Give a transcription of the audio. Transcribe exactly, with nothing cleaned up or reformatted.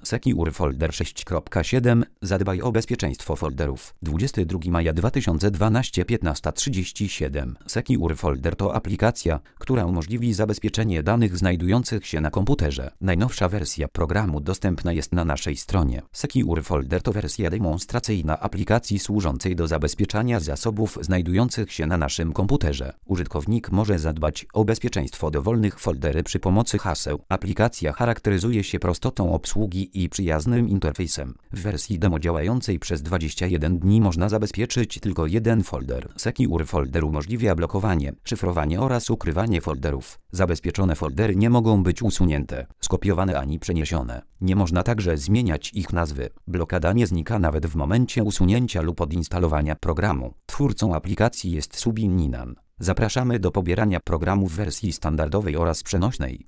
Secure Folder sześć kropka siedem. Zadbaj o bezpieczeństwo folderów. dwudziestego drugiego maja dwa tysiące dwunastego, piętnasta trzydzieści siedem. Secure Folder to aplikacja, która umożliwi zabezpieczenie danych znajdujących się na komputerze. Najnowsza wersja programu dostępna jest na naszej stronie. Secure Folder to wersja demonstracyjna aplikacji służącej do zabezpieczania zasobów znajdujących się na naszym komputerze. Użytkownik może zadbać o bezpieczeństwo dowolnych foldery przy pomocy haseł. Aplikacja charakteryzuje się prostotą obsługi i przyjaznym interfejsem. W wersji demo działającej przez dwadzieścia jeden dni można zabezpieczyć tylko jeden folder. Secure Folder umożliwia blokowanie, szyfrowanie oraz ukrywanie folderów. Zabezpieczone foldery nie mogą być usunięte, skopiowane ani przeniesione. Nie można także zmieniać ich nazwy. Blokada nie znika nawet w momencie usunięcia lub odinstalowania programu. Twórcą aplikacji jest Subin Ninan. Zapraszamy do pobierania programu w wersji standardowej oraz przenośnej.